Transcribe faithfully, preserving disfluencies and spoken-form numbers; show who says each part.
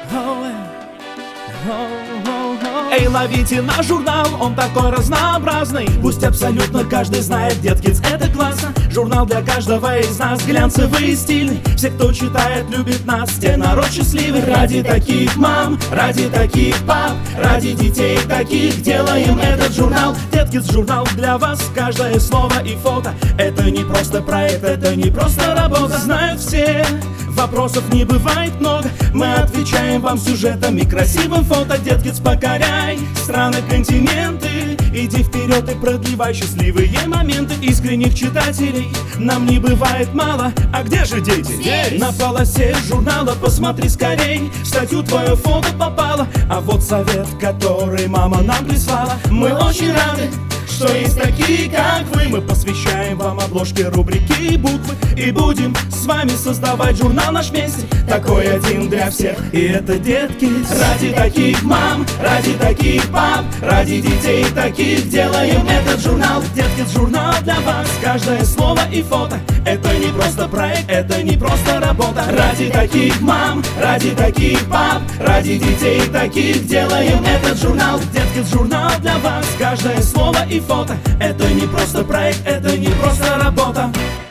Speaker 1: Эй, ловите наш журнал, он такой разнообразный. Пусть абсолютно каждый знает, Деткидс это классно. Журнал для каждого из нас, глянцевый и стильный. Все, кто читает, любит нас, те народ счастливый. Ради таких мам, ради таких пап, ради детей таких делаем этот журнал. Деткидс журнал для вас, каждое слово и фото. Это не просто проект, это не просто работа. Знают все, вопросов не бывает много. Мы отвечаем вам сюжетом и красивым фото. Деткидс, покоряй страны, континенты. Иди вперед и продлевай счастливые моменты. Искренних читателей нам не бывает мало. А где же дети?
Speaker 2: Здесь.
Speaker 1: На полосе журнала посмотри скорей. В статью твое фото попало. А вот совет, который мама нам прислала. Мы очень рады, что есть такие, как вы. Мы посвящаем вам обложки, рубрики и буквы. И будем с вами создавать журнал наш вместе. Такой один для всех, и это Деткидс. Ради таких мам, ради таких пап, ради детей таких делаем этот журнал. Деткидс журнал для вас, каждое слово и фото. Это не просто проект, это не просто работа. Ради таких мам, ради таких пап, ради детей таких делаем этот журнал. Деткидс журнал для вас, каждое слово и фото. Это не просто проект, это не просто работа.